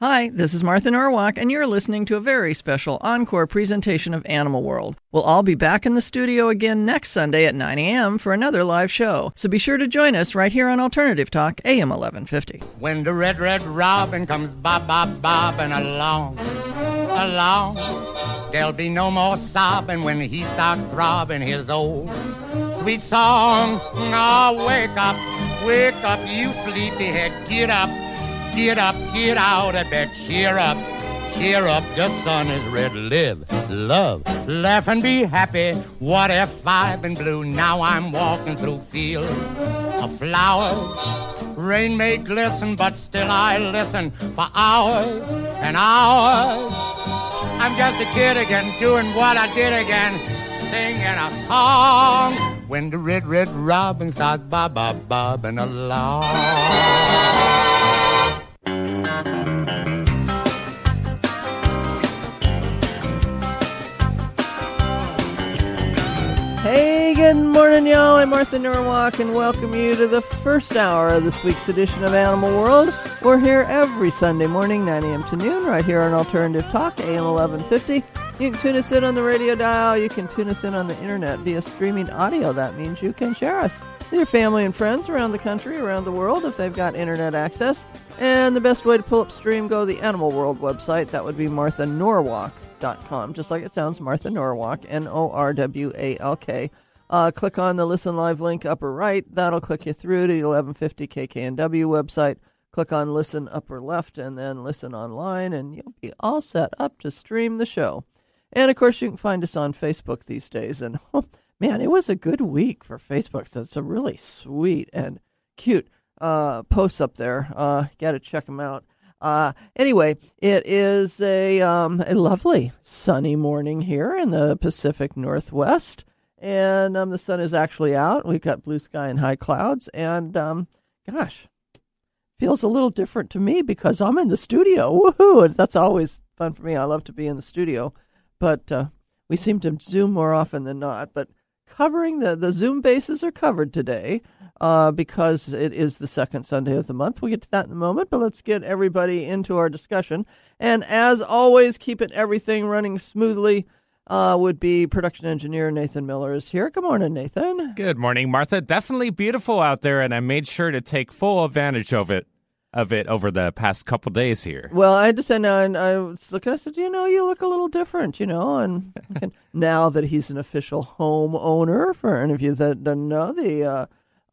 Hi, this is Martha Norwalk, and you're listening to a very special encore presentation of Animal World. We'll all be back in the studio again next Sunday at 9 a.m. for another live show, so be sure to join us right here on Alternative Talk, AM 1150. When the red, red robin comes bobbing along, along, there'll be no more sobbing when he starts throbbing his old sweet song. Oh, wake up, you sleepyhead, get up. Get up, get out of bed, cheer up, the sun is red. Live, love, laugh and be happy. What if I've been blue? Now I'm walking through fields of flowers. Rain may glisten, but still I listen for hours and hours. I'm just a kid again, doing what I did again, singing a song. When the red, red robin starts bobbing along. Hey, good morning, y'all. I'm Martha Norwalk, and welcome you to the first hour of this week's edition of Animal World. We're here every Sunday morning, 9 a.m. to noon, right here on Alternative Talk, AM 1150. You can tune us in on the radio dial. You can tune us in on the internet via streaming audio. That means you can share us with your family and friends around the country, around the world, if they've got internet access. And the best way to pull up stream, go to the Animal World website. That would be marthanorwalk.com, just like it sounds, Martha Norwalk, Norwalk. Click on the Listen Live link upper right. That'll click you through to the 1150 KKNW website. Click on Listen upper left and then Listen online, and you'll be all set up to stream the show. And, of course, you can find us on Facebook these days. And, oh, man, it was a good week for Facebook. So it's a really sweet and cute posts up there. Got to check them out. Anyway, it is a lovely sunny morning here in the Pacific Northwest. And the sun is actually out. We've got blue sky and high clouds. And, gosh, feels a little different to me because I'm in the studio. Woohoo! That's always fun for me. I love to be in the studio. But we seem to Zoom more often than not. But covering the Zoom bases are covered today because it is the second Sunday of the month. We'll get to that in a moment, but let's get everybody into our discussion. And as always, keeping everything running smoothly would be production engineer Nathan Miller is here. Good morning, Nathan. Good morning, Martha. Definitely beautiful out there, and I made sure to take full advantage of it over the past couple days here. Well, I had to say now, and I was looking, I said, you look a little different, and now that he's an official homeowner, for any of you that don't know, the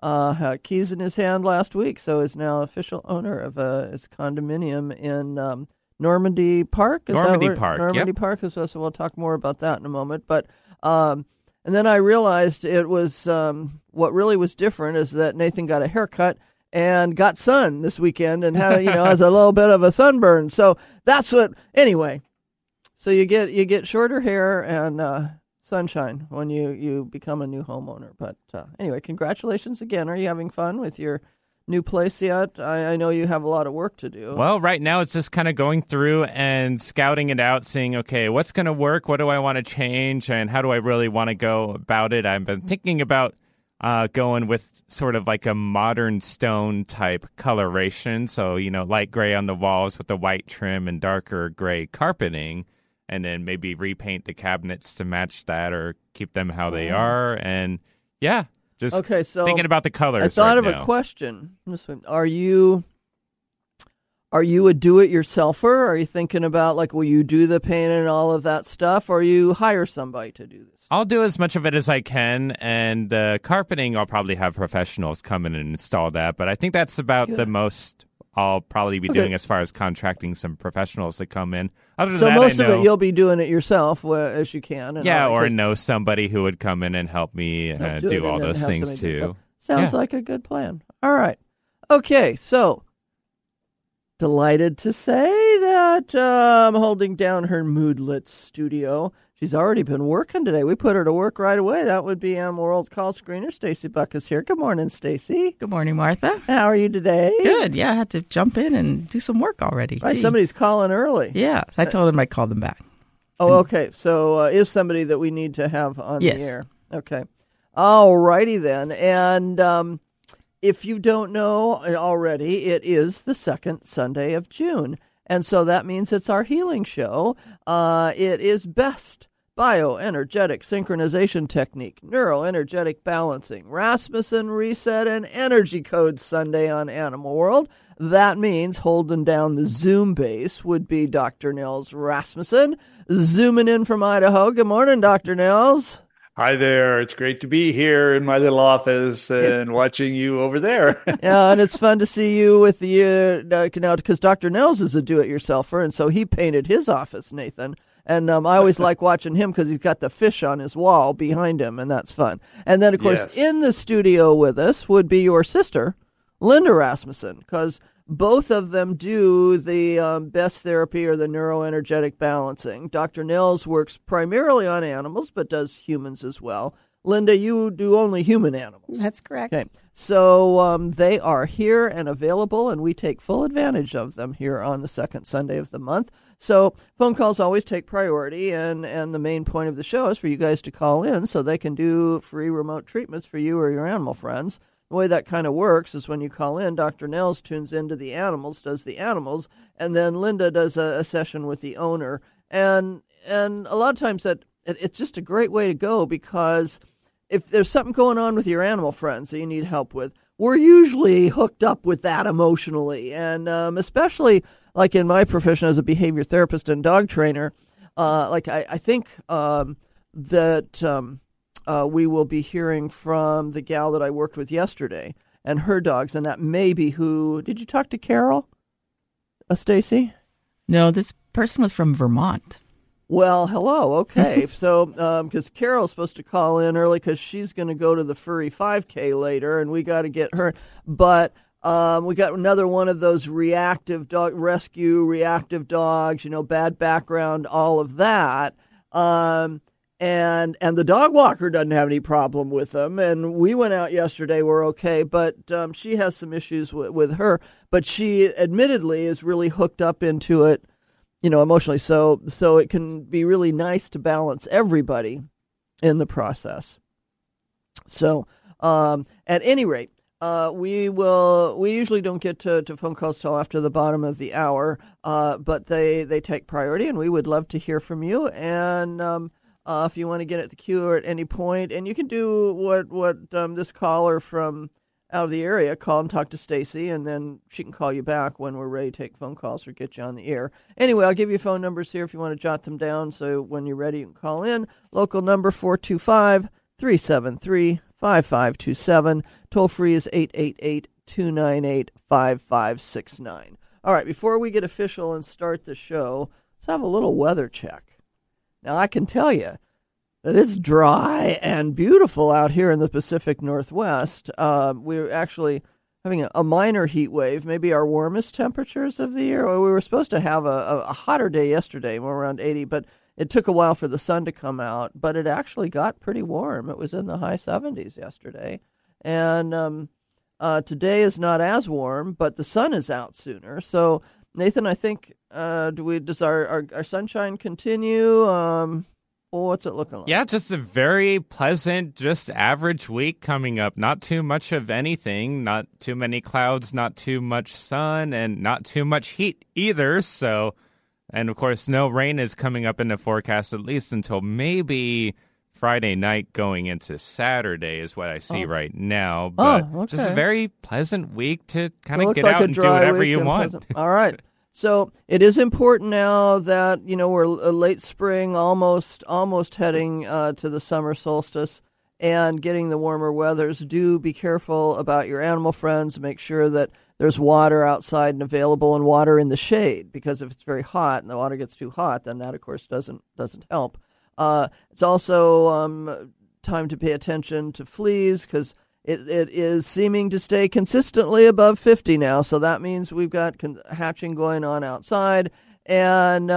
had keys in his hand last week, so is now official owner of his condominium in Normandy Park. Normandy Park, Normandy Park. So we'll talk more about that in a moment. But and then I realized it was what really was different is that Nathan got a haircut and got sun this weekend and had has a little bit of a sunburn. So that's what. Anyway, so you get shorter hair and sunshine when you become a new homeowner. But anyway, congratulations again. Are you having fun with your new place yet? I know you have a lot of work to do. Well, right now it's just kind of going through and scouting it out, seeing, okay, what's going to work? What do I want to change? And how do I really want to go about it? I've been thinking about going with sort of like a modern stone type coloration. So, light gray on the walls with the white trim and darker gray carpeting. And then maybe repaint the cabinets to match that or keep them how they are. And yeah. Just okay, so thinking about the colors. I thought right of now. A question. Are you a do-it-yourselfer? Are you thinking about, will you do the paint and all of that stuff, or you hire somebody to do this? I'll do as much of it as I can, and the carpeting, I'll probably have professionals come in and install that, but I think that's about the most I'll probably be doing as far as contracting some professionals to come in. Other than so that, most of it you'll be doing it yourself as you can. And or know somebody who would come in and help me do all those things too. Sounds like a good plan. All right. Okay, so delighted to say that I'm holding down her moodlet studio. She's already been working today. We put her to work right away. That would be Animal World's call screener. Stacey Buck is here. Good morning, Stacey. Good morning, Martha. How are you today? Good. Yeah, I had to jump in and do some work already. Right, somebody's calling early. Yeah, I told them I'd call them back. Oh, okay. So is somebody that we need to have on the air. Okay. All righty then. And if you don't know already, it is the second Sunday of June. And so that means it's our healing show. It is best bioenergetic synchronization technique, neuroenergetic balancing, Rasmussen reset, and energy code Sunday on Animal World. That means holding down the Zoom base would be Dr. Nils Rasmussen, zooming in from Idaho. Good morning, Dr. Nils. Hi there. It's great to be here in my little office and watching you over there. Yeah, and it's fun to see you with the, now, because Dr. Nils is a do-it-yourselfer, and so he painted his office, Nathan. And I always like watching him because he's got the fish on his wall behind him, and that's fun. And then, of course, in the studio with us would be your sister, Linda Rasmussen, because both of them do the best therapy or the neuroenergetic balancing. Dr. Nils works primarily on animals, but does humans as well. Linda, you do only human animals. That's correct. Okay, so they are here and available, and we take full advantage of them here on the second Sunday of the month. So phone calls always take priority, and the main point of the show is for you guys to call in so they can do free remote treatments for you or your animal friends. The way that kind of works is when you call in, Dr. Nils tunes into the animals, does the animals, and then Linda does a session with the owner. And a lot of times that it's just a great way to go, because if there's something going on with your animal friends that you need help with, we're usually hooked up with that emotionally. And especially like in my profession as a behavior therapist and dog trainer, I think that we will be hearing from the gal that I worked with yesterday and her dogs, and that may be who. Did you talk to Carol, Stacy? No, this person was from Vermont. Well, hello. Okay. So, because Carol's supposed to call in early because she's going to go to the furry 5K later, and we got to get her. But we got another one of those reactive dog rescue, reactive dogs, bad background, all of that. And the dog walker doesn't have any problem with them. And we went out yesterday, we're okay, but she has some issues with her. But she admittedly is really hooked up into it, emotionally. So it can be really nice to balance everybody in the process. So at any rate, we usually don't get to phone calls till after the bottom of the hour, but they take priority, and we would love to hear from you. And if you want to get at the queue at any point, and you can do what this caller from out of the area, call and talk to Stacy, and then she can call you back when we're ready to take phone calls or get you on the air. Anyway, I'll give you phone numbers here if you want to jot them down, so when you're ready, you can call in. Local number 425-373-5527. Toll free is 888-298-5569. All right, before we get official and start the show, let's have a little weather check. Now, I can tell you that it's dry and beautiful out here in the Pacific Northwest. We're actually having a minor heat wave, maybe our warmest temperatures of the year. We were supposed to have a hotter day yesterday, more around 80, but it took a while for the sun to come out. But it actually got pretty warm. It was in the high 70s yesterday. And today is not as warm, but the sun is out sooner. So, Nathan, I think, does our sunshine continue? What's it looking like? Yeah, just a very pleasant, just average week coming up. Not too much of anything, not too many clouds, not too much sun, and not too much heat either. So, and of course, no rain is coming up in the forecast, at least until maybe Friday night going into Saturday is what I see right now. But okay. Just a very pleasant week to kind of get out and do whatever you want. All right. So it is important now that, we're late spring, almost heading to the summer solstice and getting the warmer weathers. Do be careful about your animal friends. Make sure that there's water outside and available, and water in the shade, because if it's very hot and the water gets too hot, then that, of course, doesn't help. It's also time to pay attention to fleas, because it is seeming to stay consistently above 50 now, so that means we've got hatching going on outside. And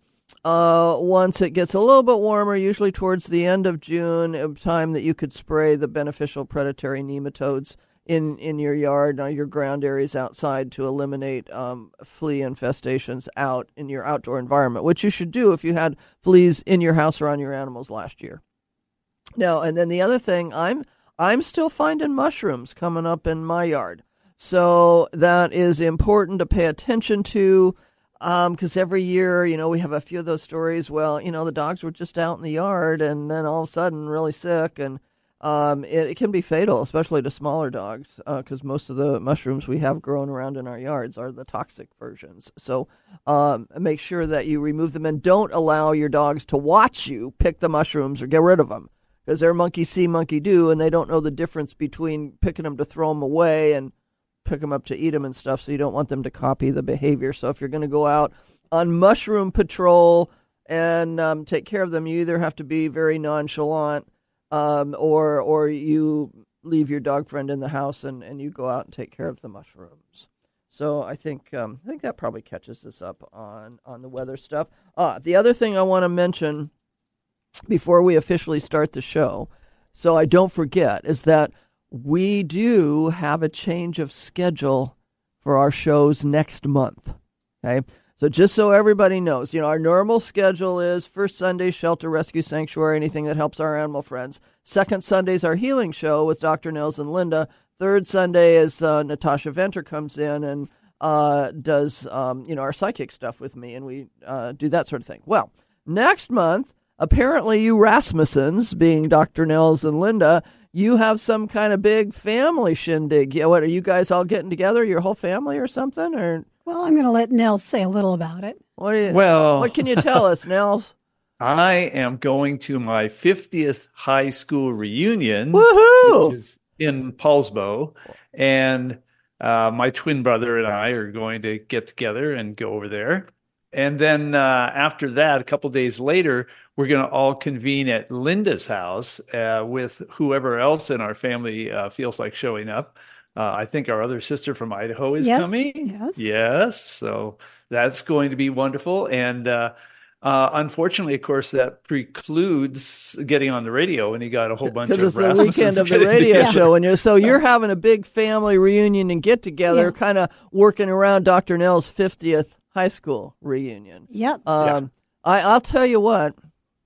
once it gets a little bit warmer, usually towards the end of June, a time that you could spray the beneficial predatory nematodes in your yard, your ground areas outside, to eliminate flea infestations out in your outdoor environment, which you should do if you had fleas in your house or on your animals last year. Now, and then the other thing, I'm still finding mushrooms coming up in my yard. So that is important to pay attention to. because every year, we have a few of those stories. Well, the dogs were just out in the yard and then all of a sudden really sick, and it can be fatal, especially to smaller dogs, because most of the mushrooms we have growing around in our yards are the toxic versions. So make sure that you remove them and don't allow your dogs to watch you pick the mushrooms or get rid of them, because they're monkey see, monkey do, and they don't know the difference between picking them to throw them away and pick them up to eat them and stuff, so you don't want them to copy the behavior. So if you're going to go out on mushroom patrol and take care of them, you either have to be very nonchalant or you leave your dog friend in the house and you go out and take care of the mushrooms. So I think that probably catches us up on the weather stuff. The other thing I want to mention before we officially start the show, so I don't forget, is that we do have a change of schedule for our shows next month. Okay, so just so everybody knows, our normal schedule is first Sunday, Shelter Rescue Sanctuary, anything that helps our animal friends. Second Sunday is our healing show with Dr. Nels and Linda. Third Sunday is Natasha Venter comes in and does our psychic stuff with me, and we do that sort of thing. Well, next month, apparently you Rasmussens, being Dr. Nels and Linda, you have some kind of big family shindig. What, are you guys all getting together, your whole family or something? Or Well, I'm going to let Nels say a little about it. What can you tell us, Nels? I am going to my 50th high school reunion, Woohoo! which is in Paulsbo, and my twin brother and I are going to get together and go over there. And then after that, a couple days later, we're going to all convene at Linda's house with whoever else in our family feels like showing up. I think our other sister from Idaho is coming. Yes. So that's going to be wonderful. And unfortunately, of course, that precludes getting on the radio when you got a whole bunch of Rasmussens. Because it's the weekend of the radio show. And you're having a big family reunion and get together, kind of working around Dr. Nell's 50th high school reunion. Yep. I'll tell you what,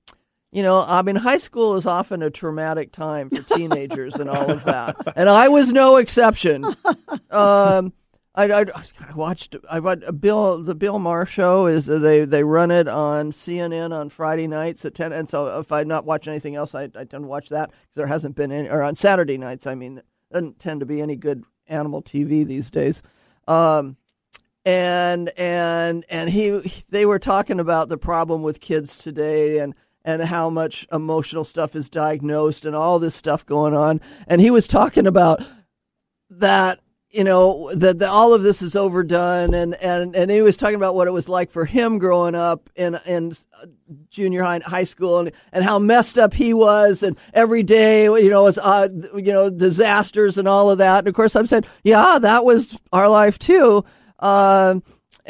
high school is often a traumatic time for teenagers and all of that. And I was no exception. I watched the Bill Maher show. They run it on CNN on Friday nights at 10. And so if I'm not watching anything else, I tend to watch that because there hasn't been any, or on Saturday nights. I mean, there doesn't tend to be any good animal TV these days. And they were talking about the problem with kids today and how much emotional stuff is diagnosed and all this stuff going on. And he was talking about that, that all of this is overdone. And he was talking about what it was like for him growing up in junior high school and how messed up he was. And every day, was, disasters and all of that. And of course I'm saying, yeah, that was our life too. At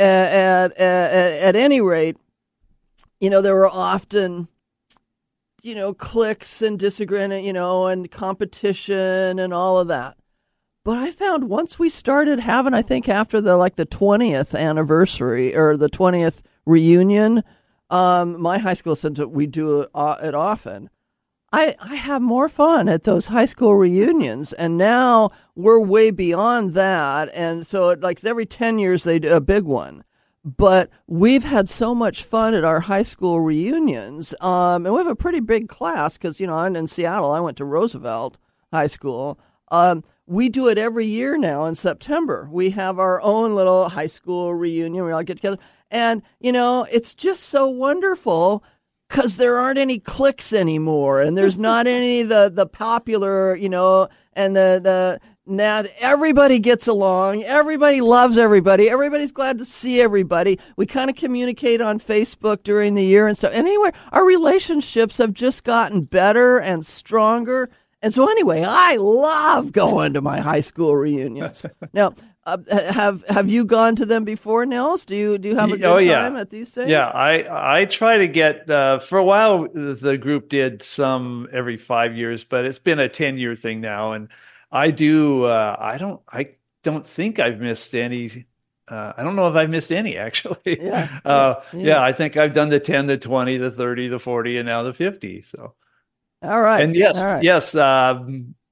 any rate, there were often, cliques and disagreement, and competition and all of that. But I found once we started having, I think after the 20th anniversary or the 20th reunion, my high school said that we do it often. I have more fun at those high school reunions, and now we're way beyond that. And so, every 10 years they do a big one. But we've had so much fun at our high school reunions, and we have a pretty big class because I'm in Seattle. I went to Roosevelt High School. We do it every year now in September. We have our own little high school reunion. We all get together, and it's just so wonderful. Because there aren't any cliques anymore, and there's not any the popular, and now everybody gets along, everybody loves everybody, everybody's glad to see everybody. We kind of communicate on Facebook during the year and stuff. Anyway, our relationships have just gotten better and stronger. And so anyway, I love going to my high school reunions. Now, have you gone to them before, Nels? Do you have a good time at these things? Yeah, I try to get for a while. The group did some every 5 years, but it's been a 10-year thing now, and I do. I don't think I've missed any. I don't know if I've missed any actually. Yeah. I think I've done the 10, the 20, the 30, the 40, and now the 50. So. All right. And yes.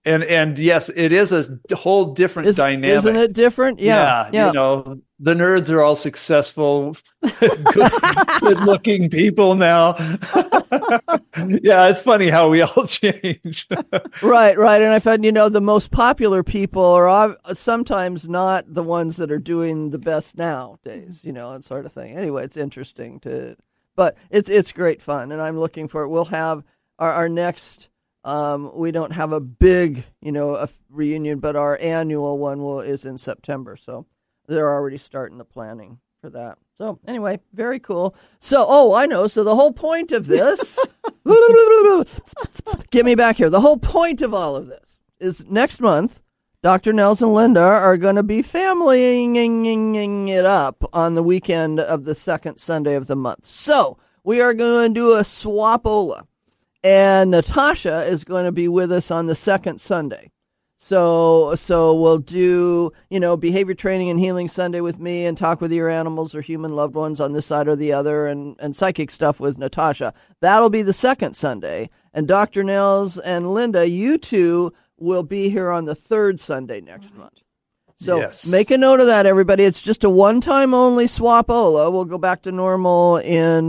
And yes, it is a whole different dynamic. Isn't it different? Yeah. You know, the nerds are all successful, good-looking people now. Yeah, it's funny how we all change. Right. And I found, the most popular people are sometimes not the ones that are doing the best nowadays, and sort of thing. Anyway, it's interesting but it's great fun, and I'm looking for it. We'll have our next. We don't have a big, a reunion, but our annual one is in September. So they're already starting the planning for that. So anyway, very cool. So, I know. So the whole point of this, get me back here. The whole point of all of this is next month, Dr. Nels and Linda are going to be familying it up on the weekend of the second Sunday of the month. So we are going to do a swapola. And Natasha is going to be with us on the second Sunday. So we'll do, behavior training and healing Sunday with me and talk with your animals or human loved ones on this side or the other and psychic stuff with Natasha. That'll be the second Sunday. And Dr. Nels and Linda, you two will be here on the third Sunday next month. So yes. Make a note of that, everybody. It's just a one-time only swapola. We'll go back to normal in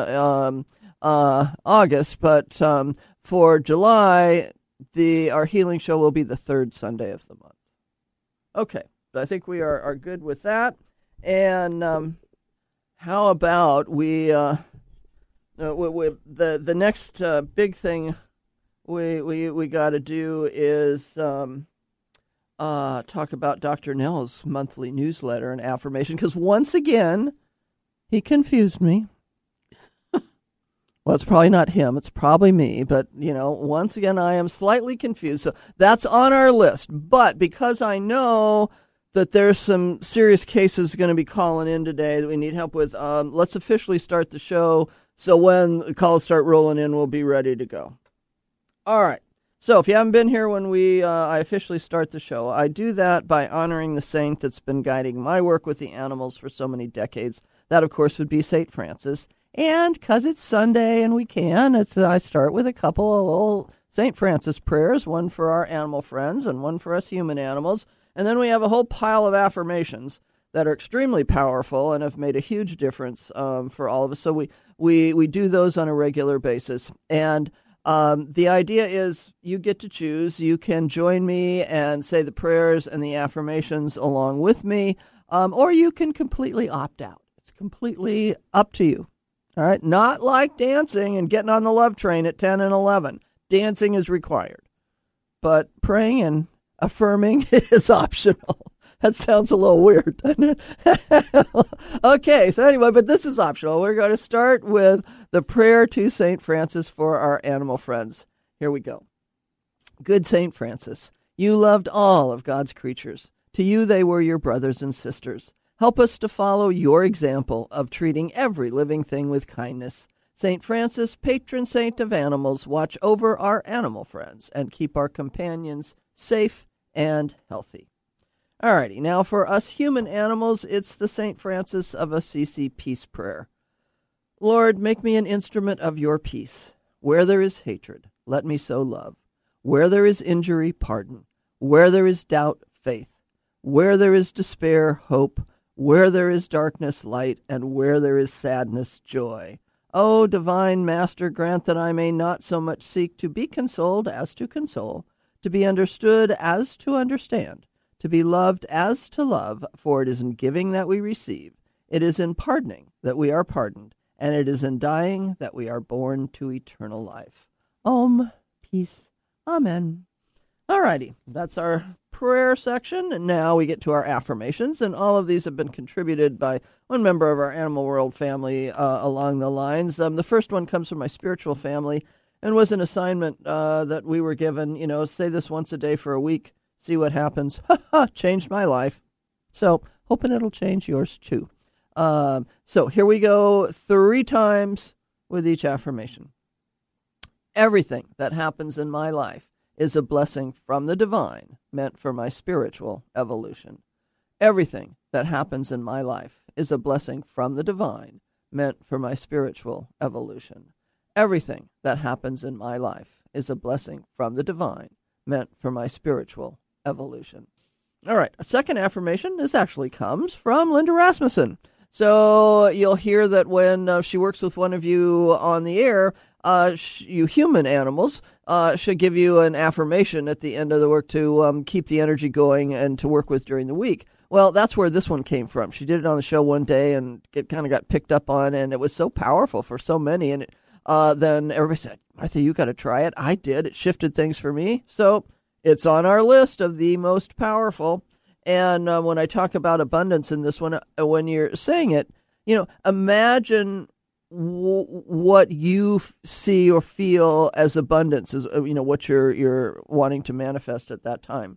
August, but for July, our healing show will be the third Sunday of the month. Okay, I think we are good with that. And how about the next big thing we got to do is talk about Dr. Nell's monthly newsletter and affirmation, because once again, he confused me. Well, it's probably not him. It's probably me. But, once again, I am slightly confused. So that's on our list. But because I know that there's some serious cases going to be calling in today that we need help with, let's officially start the show. So when the calls start rolling in, we'll be ready to go. All right. So if you haven't been here when I officially start the show, I do that by honoring the saint that's been guiding my work with the animals for so many decades. That, of course, would be St. Francis. And because it's Sunday and we can, I start with a couple of little St. Francis prayers, one for our animal friends and one for us human animals. And then we have a whole pile of affirmations that are extremely powerful and have made a huge difference for all of us. So we do those on a regular basis. And the idea is you get to choose. You can join me and say the prayers and the affirmations along with me, or you can completely opt out. It's completely up to you. All right, not like dancing and getting on the love train at 10 and 11. Dancing is required, but praying and affirming is optional. That sounds a little weird, doesn't it? Okay, so anyway, but this is optional. We're going to start with the prayer to St. Francis for our animal friends. Here we go. Good St. Francis, you loved all of God's creatures. To you they were your brothers and sisters. Help us to follow your example of treating every living thing with kindness. St. Francis, patron saint of animals, watch over our animal friends and keep our companions safe and healthy. Alrighty, now for us human animals, it's the St. Francis of Assisi peace prayer. Lord, make me an instrument of your peace. Where there is hatred, let me sow love. Where there is injury, pardon. Where there is doubt, faith. Where there is despair, hope. Where there is darkness, light, and where there is sadness, joy. O divine Master, grant that I may not so much seek to be consoled as to console, to be understood as to understand, to be loved as to love, for it is in giving that we receive, it is in pardoning that we are pardoned, and it is in dying that we are born to eternal life. Om, peace, amen. All righty, that's our prayer section, and now we get to our affirmations, and all of these have been contributed by one member of our Animal World family along the lines. The first one comes from my spiritual family and was an assignment that we were given, say this once a day for a week, see what happens. Changed my life. So hoping it'll change yours too. So here we go 3 times with each affirmation. Everything that happens in my life is a blessing from the divine, meant for my spiritual evolution. Everything that happens in my life is a blessing from the divine, meant for my spiritual evolution. Everything that happens in my life is a blessing from the divine, meant for my spiritual evolution. All right, a second affirmation. This actually comes from Linda Rasmussen. So you'll hear that when she works with one of you on the air, you human animals, she'll give you an affirmation at the end of the work to keep the energy going and to work with during the week. Well, that's where this one came from. She did it on the show one day, and it kind of got picked up on, and it was so powerful for so many. And then everybody said, Martha, you got to try it. I did. It shifted things for me. So it's on our list of the most powerful. And when I talk about abundance in this one, when you're saying it, imagine what you see or feel as abundance is, what you're wanting to manifest at that time.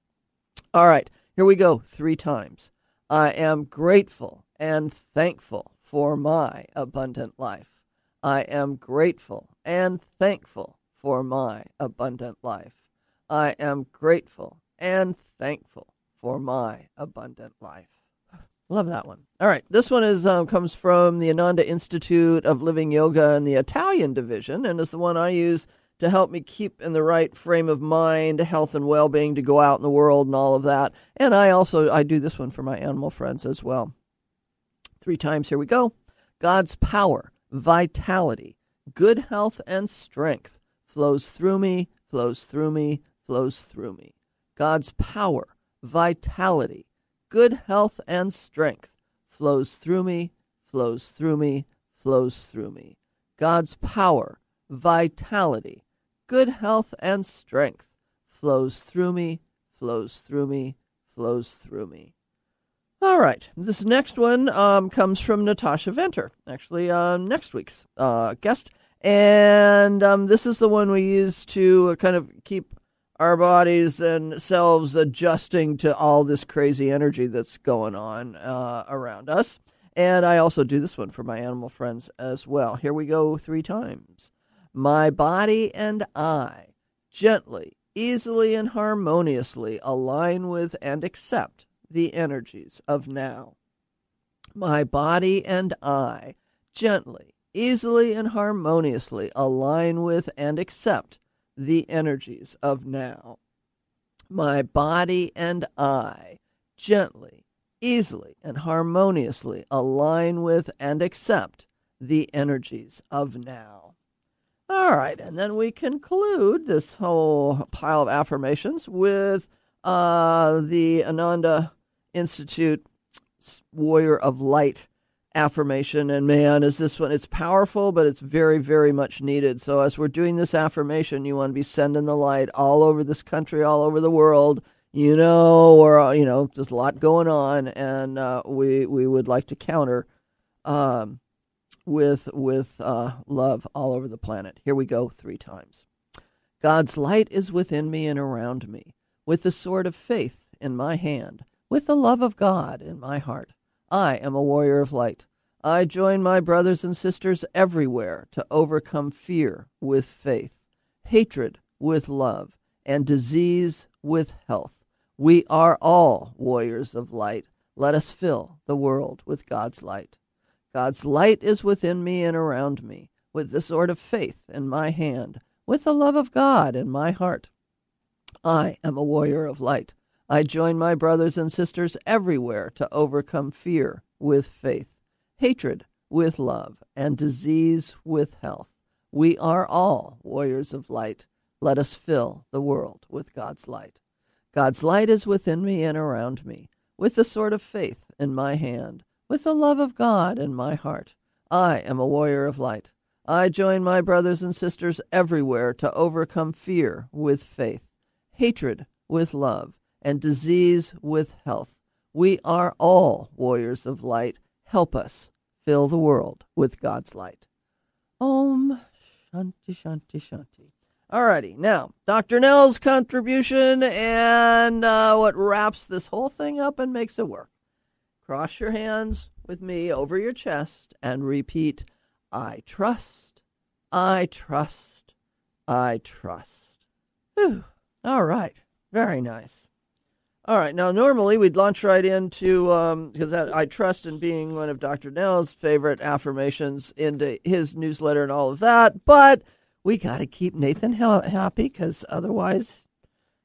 All right, here we go. 3 times. I am grateful and thankful for my abundant life. I am grateful and thankful for my abundant life. I am grateful and thankful for my abundant life. Love that one. All right, this one comes from the Ananda Institute of Living Yoga in the Italian division, and is the one I use to help me keep in the right frame of mind, health and well-being to go out in the world and all of that. And I do this one for my animal friends as well. 3 times, here we go. God's power, vitality, good health, and strength flows through me, flows through me, flows through me. God's power, vitality, good health, and strength flows through me, flows through me, flows through me. God's power, vitality, good health, and strength flows through me, flows through me, flows through me. All right, this next one comes from Natasha Venter, actually next week's guest. And this is the one we use to kind of keep our bodies and selves adjusting to all this crazy energy that's going on around us. And I also do this one for my animal friends as well. Here we go 3 times. My body and I gently, easily, and harmoniously align with and accept the energies of now. My body and I gently, easily, and harmoniously align with and accept the energies of now. My body and I gently, easily, and harmoniously align with and accept the energies of now. All right, and then we conclude this whole pile of affirmations with the Ananda Institute Warrior of Light affirmation. And man, is this one, it's powerful, but it's very, very much needed. So as we're doing this affirmation, you want to be sending the light all over this country, all over the world, there's a lot going on, and we would like to counter with love all over the planet. Here we go 3 times. God's light is within me and around me, with the sword of faith in my hand, with the love of God in my heart. I am a warrior of light. I join my brothers and sisters everywhere to overcome fear with faith, hatred with love, and disease with health. We are all warriors of light. Let us fill the world with God's light. God's light is within me and around me, with the sword of faith in my hand, with the love of God in my heart. I am a warrior of light. I join my brothers and sisters everywhere to overcome fear with faith, hatred with love, and disease with health. We are all warriors of light. Let us fill the world with God's light. God's light is within me and around me, with the sword of faith in my hand, with the love of God in my heart. I am a warrior of light. I join my brothers and sisters everywhere to overcome fear with faith, hatred with love, and disease with health. We are all warriors of light. Help us fill the world with God's light. Om Shanti Shanti Shanti. Alrighty, now, Dr. Nell's contribution and what wraps this whole thing up and makes it work. Cross your hands with me over your chest and repeat, I trust, I trust, I trust. Whew. All right, very nice. All right, now normally we'd launch right into, because I trust in being one of Dr. Nell's favorite affirmations, into his newsletter and all of that, but we got to keep Nathan happy, because otherwise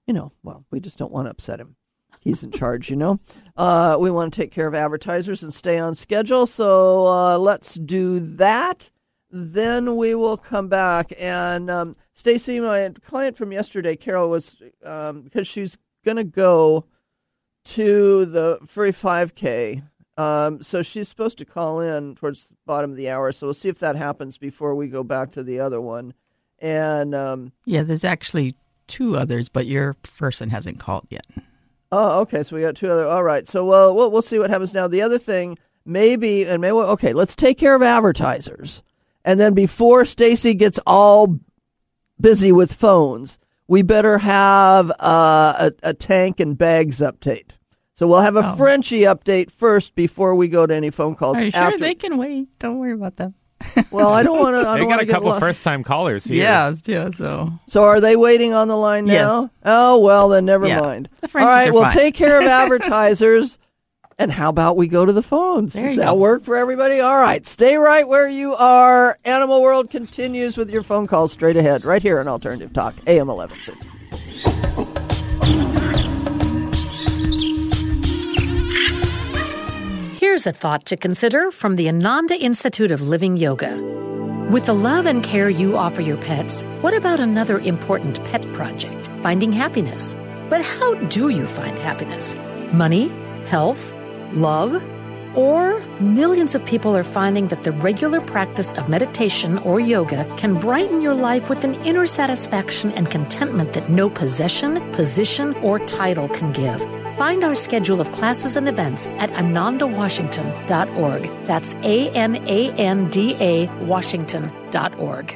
well, we just don't want to upset him. He's in charge, We want to take care of advertisers and stay on schedule. So let's do that. Then we will come back. And Stacy, my client from yesterday, Carol, was because she's going to go to the Furry 5K. So she's supposed to call in towards the bottom of the hour. So we'll see if that happens before we go back to the other one. And there's actually 2 others, but your person hasn't called yet. Oh, okay. So we got 2 other. All right. So we'll see what happens now. The other thing, okay, let's take care of advertisers. And then before Stacy gets all busy with phones, we better have a tank and bags update. So we'll have a Frenchie update first before we go to any phone calls. Are you sure they can wait? Don't worry about them. Well, I don't want to. They got a couple first-time callers here. Yeah. So are they waiting on the line now? Yes. Oh, well, then never mind. The all right, we'll fine. take care of advertisers. And how about we go to the phones? Does that work for everybody? All right, stay right where you are. Animal World continues with your phone calls straight ahead, right here on Alternative Talk, AM 1150. Here's a thought to consider from the Ananda Institute of Living Yoga. With the love and care you offer your pets, what about another important pet project, finding happiness? But how do you find happiness? Money? Health? Love? Or millions of people are finding that the regular practice of meditation or yoga can brighten your life with an inner satisfaction and contentment that no possession, position, or title can give. Find our schedule of classes and events at anandawashington.org. That's ANANDA Washington.org.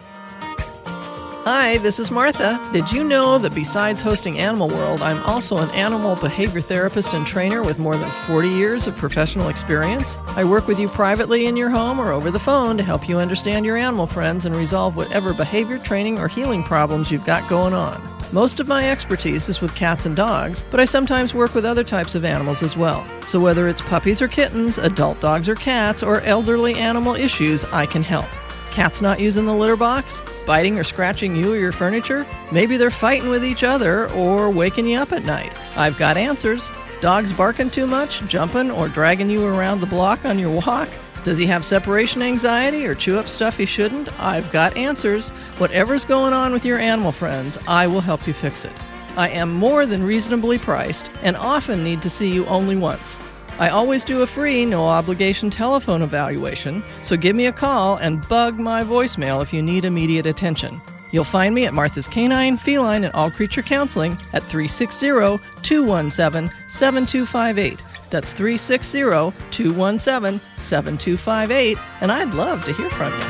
Hi, this is Martha. Did you know that besides hosting Animal World, I'm also an animal behavior therapist and trainer with more than 40 years of professional experience? I work with you privately in your home or over the phone to help you understand your animal friends and resolve whatever behavior, training, or healing problems you've got going on. Most of my expertise is with cats and dogs, but I sometimes work with other types of animals as well. So whether it's puppies or kittens, adult dogs or cats, or elderly animal issues, I can help. Cats not using the litter box? Biting or scratching you or your furniture? Maybe they're fighting with each other or waking you up at night. I've got answers. Dogs barking too much, jumping, or dragging you around the block on your walk? Does he have separation anxiety or chew up stuff he shouldn't? I've got answers. Whatever's going on with your animal friends, I will help you fix it. I am more than reasonably priced and often need to see you only once. I always do a free, no-obligation telephone evaluation, so give me a call and bug my voicemail if you need immediate attention. You'll find me at Martha's Canine, Feline, and All Creature Counseling at 360-217-7258. That's 360-217-7258, and I'd love to hear from you.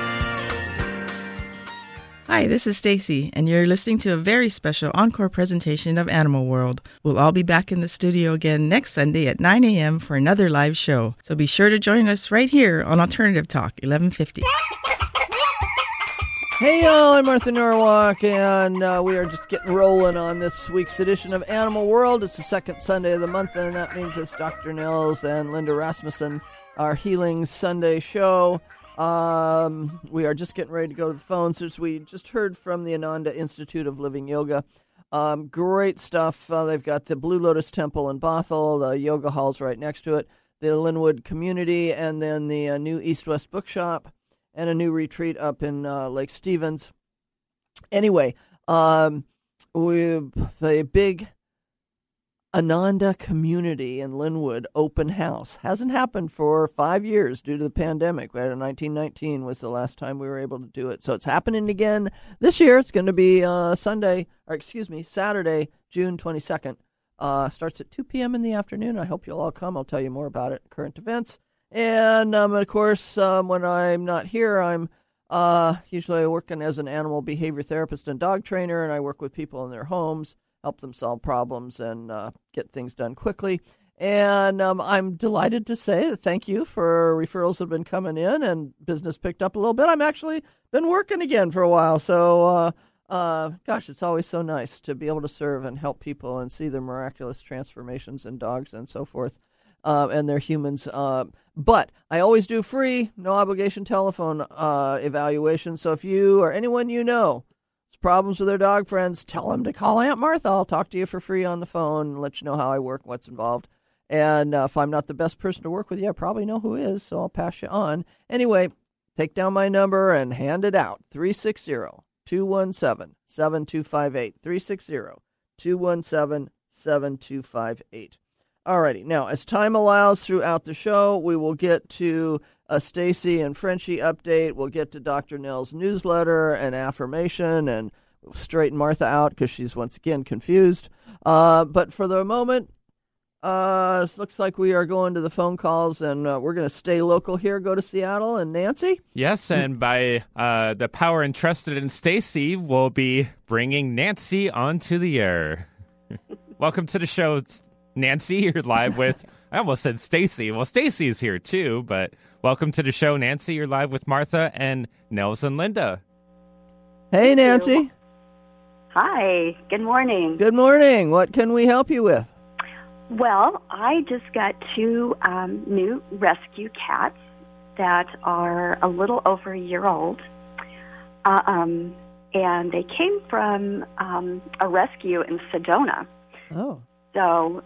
Hi, this is Stacy, and you're listening to a very special encore presentation of Animal World. We'll all be back in the studio again next Sunday at 9 a.m. for another live show. So be sure to join us right here on Alternative Talk, 1150. Hey, y'all, I'm Martha Norwalk, and we are just getting rolling on this week's edition of Animal World. It's the second Sunday of the month, and that means it's Dr. Nils and Linda Rasmussen, our Healing Sunday show. We are just getting ready to go to the phones. As we just heard from the Ananda Institute of Living Yoga. Great stuff. They've got the Blue Lotus Temple in Bothell, the yoga halls right next to it, the Linwood Community, and then the new East West Bookshop, and a new retreat up in Lake Stevens. Anyway, the big Ananda Community in Linwood open house hasn't happened for 5 years due to the pandemic. We had in 1919 was the last time we were able to do it. So it's happening again this year. It's going to be Saturday, June 22nd. Starts at 2 p.m. in the afternoon. I hope you'll all come. I'll tell you more about it in current events. And, of course, when I'm not here, I'm usually working as an animal behavior therapist and dog trainer, and I work with people in their homes, help them solve problems and get things done quickly. And I'm delighted to say that thank you for referrals that have been coming in, and business picked up a little bit. I'm actually been working again for a while. So, gosh, it's always so nice to be able to serve and help people and see their miraculous transformations in dogs and so forth. And their humans. But I always do free, no obligation telephone evaluation. So if you or anyone you know is problems with their dog friends, tell them to call Aunt Martha. I'll talk to you for free on the phone and let you know how I work, what's involved. And if I'm not the best person to work with you, I probably know who is, so I'll pass you on. Anyway, take down my number and hand it out, 360-217-7258, 360-217-7258. All righty. Now, as time allows throughout the show, we will get to a Stacy and Frenchie update. We'll get to Dr. Nell's newsletter and affirmation, and we'll straighten Martha out because she's once again confused. But for the moment, it looks like we are going to the phone calls, and we're going to stay local here, go to Seattle. And Nancy? Yes, and by the power entrusted in Stacy, we'll be bringing Nancy onto the air. Welcome to the show, Nancy. You're live with, I almost said Stacy. Well, Stacy is here too, but welcome to the show, Nancy. You're live with Martha and Nels and Linda. Hey, Nancy. Hi. Good morning. Good morning. What can we help you with? Well, I just got two new rescue cats that are a little over a year old. And they came from a rescue in Sedona. Oh. So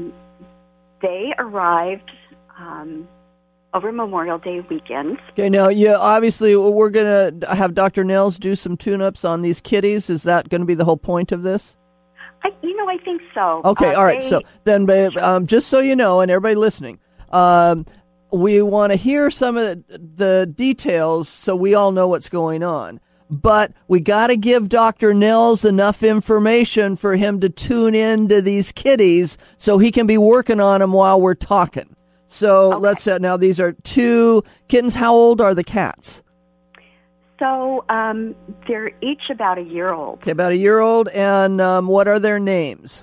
they arrived over Memorial Day weekend. Okay, now, obviously we're going to have Dr. Nels do some tune-ups on these kitties. Is that going to be the whole point of this? I think so. Okay, all right. So then, babe, just so you know, and everybody listening, we want to hear some of the details so we all know what's going on. But we got to give Dr. Nels enough information for him to tune into these kitties so he can be working on them while we're talking. So let's say now these are two kittens. How old are the cats? So they're each about a year old. Okay, about a year old. And what are their names?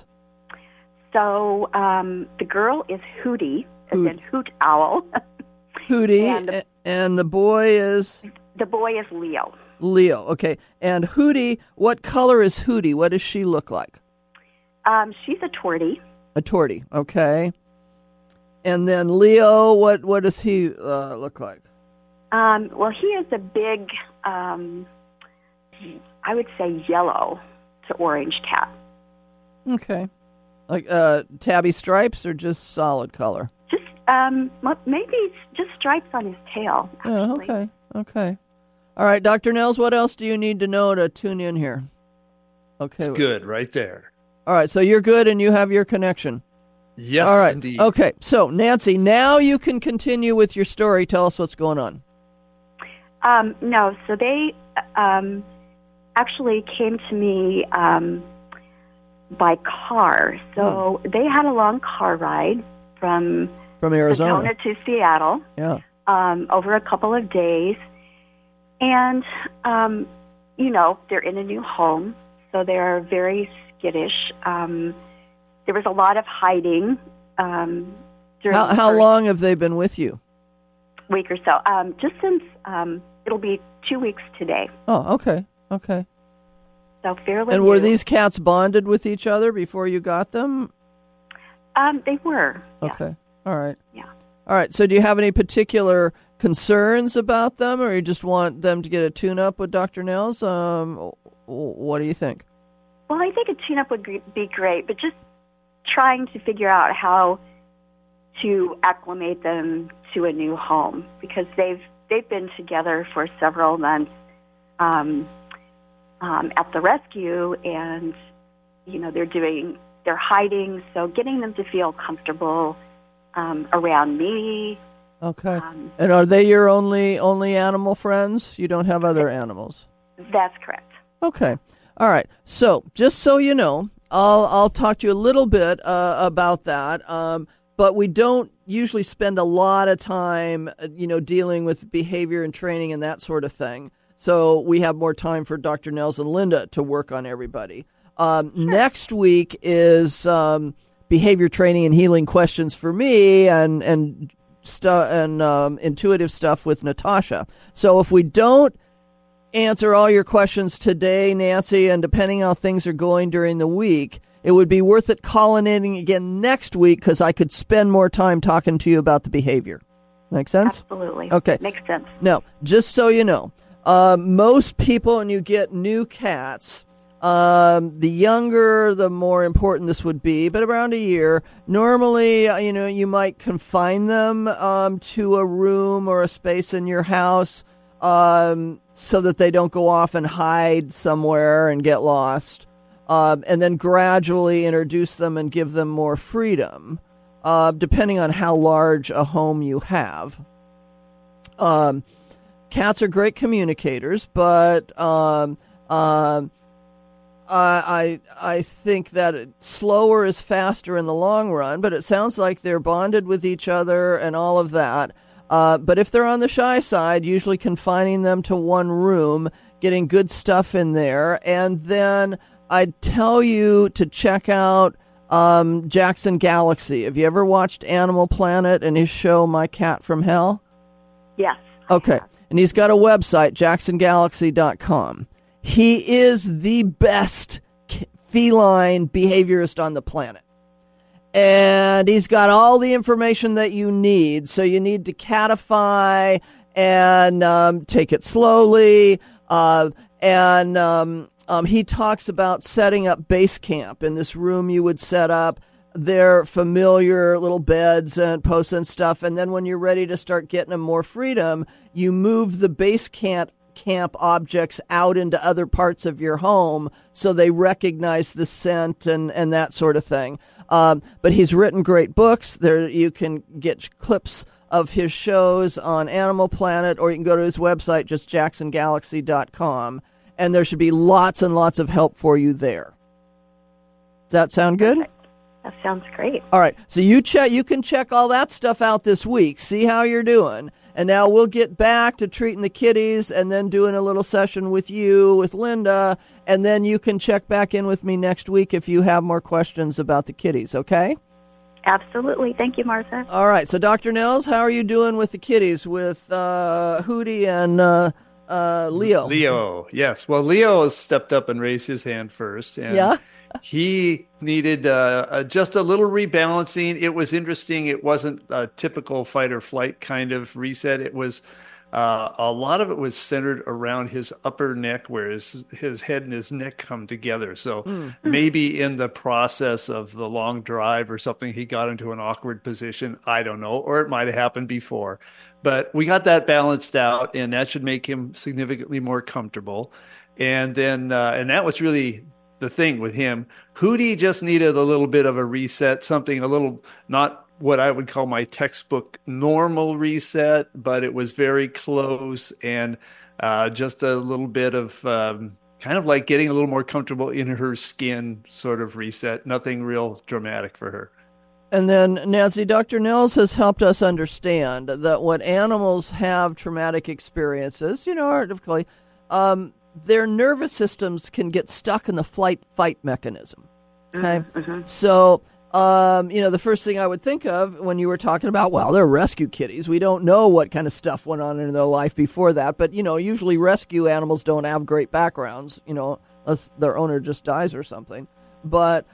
So the girl is Hootie, as in hoot owl. Hootie. And the boy is? The boy is Leo. Leo, okay. And Hootie, what color is Hootie? What does she look like? She's a tortie. A tortie, okay. And then Leo, what does he look like? Well, he is a big, I would say yellow to orange cat. Okay. Like tabby stripes or just solid color? Just, maybe just stripes on his tail, actually. Yeah, okay. All right, Dr. Nels, what else do you need to know to tune in here? Okay. It's good right there. All right, so you're good and you have your connection. Yes, all right. indeed. Okay, so Nancy, now you can continue with your story. Tell us what's going on. No, so they actually came to me by car. So they had a long car ride from Arizona to Seattle. Yeah. Over a couple of days. And, they're in a new home, so they're very skittish. There was a lot of hiding. How long have they been with you? Week or so. Just since it'll be 2 weeks today. Oh, okay. So fairly And were new. these cats bonded with each other before you got them? They were. Yeah. Okay. All right. Yeah. All right. So do you have any particular concerns about them, or you just want them to get a tune-up with Dr. Nels? What do you think? Well, I think a tune-up would be great, but just trying to figure out how to acclimate them to a new home, because they've been together for several months at the rescue, and they're hiding, so getting them to feel comfortable around me. Okay. And are they your only animal friends? You don't have other animals? That's correct. Okay. All right. So just so you know, I'll talk to you a little bit about that. But we don't usually spend a lot of time, dealing with behavior and training and that sort of thing. So we have more time for Dr. Nels and Linda to work on everybody. Next week is behavior training and healing questions for me and intuitive stuff with Natasha. So if we don't answer all your questions today, Nancy, and depending on how things are going during the week, it would be worth it calling in again next week because I could spend more time talking to you about the behavior. Make sense? Absolutely. Okay. Makes sense. Now, just so you know, Most people, when you get new cats, the younger, the more important this would be, but around a year, normally, you might confine them to a room or a space in your house so that they don't go off and hide somewhere and get lost, and then gradually introduce them and give them more freedom, depending on how large a home you have. Cats are great communicators, but I think that slower is faster in the long run, but it sounds like they're bonded with each other and all of that. But if they're on the shy side, usually confining them to one room, getting good stuff in there. And then I'd tell you to check out Jackson Galaxy. Have you ever watched Animal Planet and his show, My Cat from Hell? Yes. Okay. And he's got a website, jacksongalaxy.com. He is the best feline behaviorist on the planet. And he's got all the information that you need. So you need to catify and take it slowly. He talks about setting up base camp in this room you would set up their familiar little beds and posts and stuff. And then when you're ready to start getting them more freedom, you move the base camp objects out into other parts of your home so they recognize the scent and that sort of thing. But he's written great books. There you can get clips of his shows on Animal Planet, or you can go to his website, just jacksongalaxy.com, and there should be lots and lots of help for you there. Does that sound good? Okay. That sounds great. All right. So you can check all that stuff out this week. See how you're doing. And now we'll get back to treating the kitties and then doing a little session with you, with Linda. And then you can check back in with me next week if you have more questions about the kitties, okay? Absolutely. Thank you, Martha. All right. So, Dr. Nels, how are you doing with the kitties, with Hootie and Leo? Leo, yes. Well, Leo has stepped up and raised his hand first. And yeah? He needed just a little rebalancing. It was interesting. It wasn't a typical fight or flight kind of reset. It was a lot of it was centered around his upper neck, where his head and his neck come together. So maybe in the process of the long drive or something, he got into an awkward position. I don't know, or it might have happened before. But we got that balanced out, and that should make him significantly more comfortable. And then, and that was really the thing with him. Hootie just needed a little bit of a reset, something a little, not what I would call my textbook normal reset, but it was very close, and just a little bit of kind of like getting a little more comfortable in her skin sort of reset. Nothing real dramatic for her. And then, Nancy, Dr. Nels has helped us understand that when animals have traumatic experiences, typically, their nervous systems can get stuck in the flight-fight mechanism. Okay? Mm-hmm. So, the first thing I would think of when you were talking about, well, they're rescue kitties. We don't know what kind of stuff went on in their life before that. But, usually rescue animals don't have great backgrounds, unless their owner just dies or something. But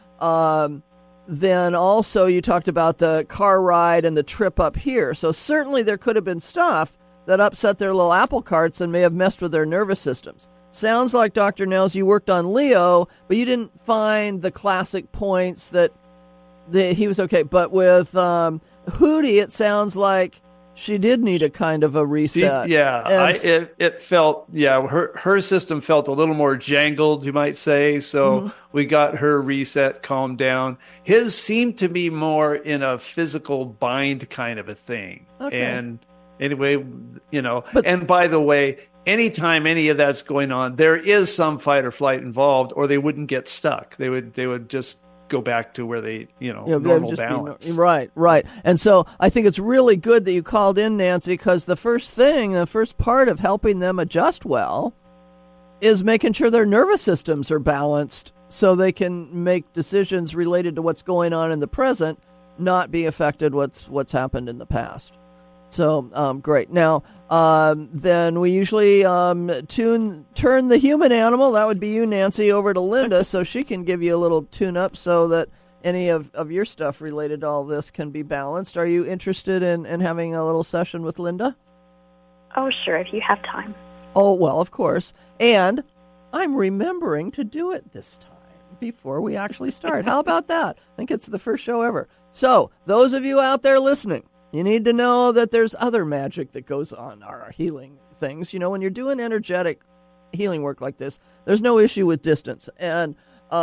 then also you talked about the car ride and the trip up here. So certainly there could have been stuff that upset their little apple carts and may have messed with their nervous systems. Sounds like, Dr. Nels, you worked on Leo, but you didn't find the classic points that he was okay. But with Hootie, it sounds like she did need a kind of a reset. It felt, her system felt a little more jangled, you might say. So we got her reset, calmed down. His seemed to be more in a physical bind kind of a thing. Okay. And anyway, and by the way, anytime any of that's going on, there is some fight or flight involved, or they wouldn't get stuck. They would just go back to where they, normal balance. Right. And so I think it's really good that you called in, Nancy, because the first part of helping them adjust well is making sure their nervous systems are balanced so they can make decisions related to what's going on in the present, not be affected what's happened in the past. So, great. Now, then we usually turn the human animal, that would be you, Nancy, over to Linda so she can give you a little tune-up so that any of your stuff related to all this can be balanced. Are you interested in having a little session with Linda? Oh, sure, if you have time. Oh, well, of course. And I'm remembering to do it this time before we actually start. How about that? I think it's the first show ever. So, those of you out there listening, you need to know that there's other magic that goes on our healing things. You know, when you're doing energetic healing work like this, there's no issue with distance. And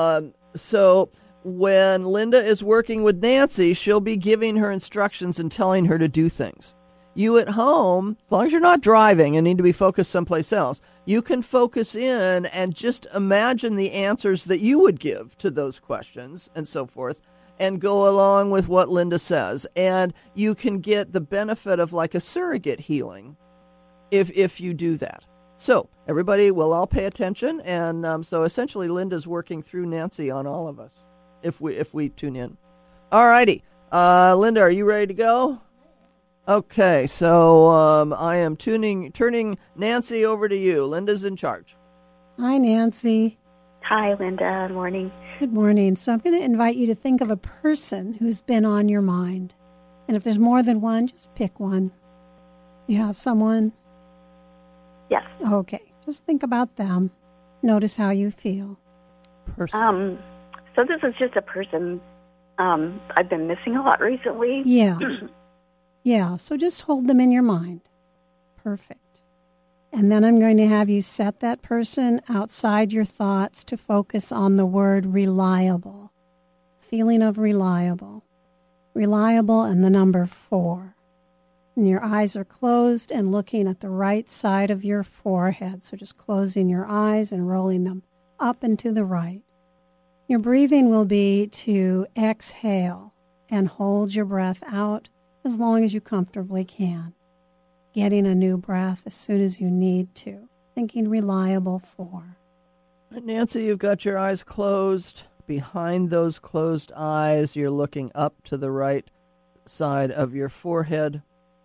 so when Linda is working with Nancy, she'll be giving her instructions and telling her to do things. You at home, as long as you're not driving and need to be focused someplace else, you can focus in and just imagine the answers that you would give to those questions and so forth, and go along with what Linda says. And you can get the benefit of like a surrogate healing if you do that. So everybody will all pay attention. And so essentially Linda's working through Nancy on all of us if we tune in. All righty. Linda, are you ready to go? Okay, so I am turning Nancy over to you. Linda's in charge. Hi, Nancy. Hi, Linda. Morning. Good morning. So I'm going to invite you to think of a person who's been on your mind. And if there's more than one, just pick one. You have someone? Yes. Okay. Just think about them. Notice how you feel. Person. So this is just a person I've been missing a lot recently. Yeah. Yeah, so just hold them in your mind. Perfect. And then I'm going to have you set that person outside your thoughts to focus on the word reliable. Feeling of reliable. Reliable and the number 4. And your eyes are closed and looking at the right side of your forehead. So just closing your eyes and rolling them up and to the right. Your breathing will be to exhale and hold your breath out as long as you comfortably can. Getting a new breath as soon as you need to. Thinking reliable 4. Nancy, you've got your eyes closed. Behind those closed eyes, you're looking up to the right side of your forehead.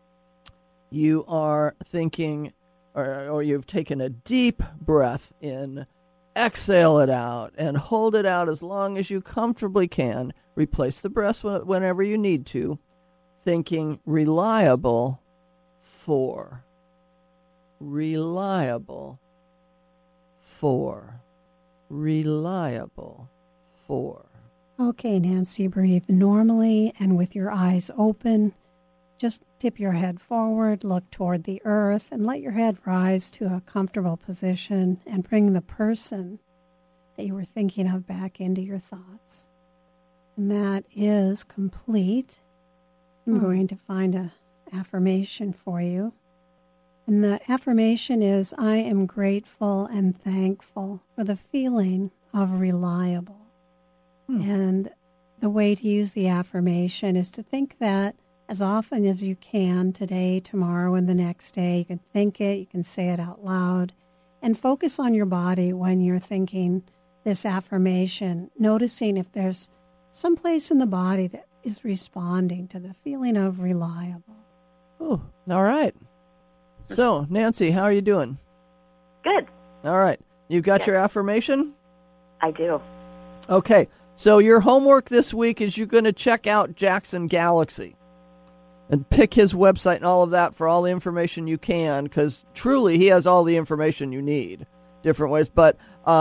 You are thinking, or you've taken a deep breath in. Exhale it out and hold it out as long as you comfortably can. Replace the breath whenever you need to. Thinking reliable 4. Reliable 4. Reliable 4. Okay, Nancy, breathe normally and with your eyes open. Just tip your head forward, look toward the earth, and let your head rise to a comfortable position and bring the person that you were thinking of back into your thoughts. And that is complete. I'm going to find an affirmation for you. And the affirmation is, I am grateful and thankful for the feeling of reliable. And the way to use the affirmation is to think that as often as you can, today, tomorrow, and the next day. You can think it, you can say it out loud, and focus on your body when you're thinking this affirmation, noticing if there's some place in the body that is responding to the feeling of reliable. Oh, all right. So, Nancy, how are you doing? Good. All right. You've got your affirmation? I do. Okay. So your homework this week is you're going to check out Jackson Galaxy and pick his website and all of that for all the information you can, because truly he has all the information you need, different ways. But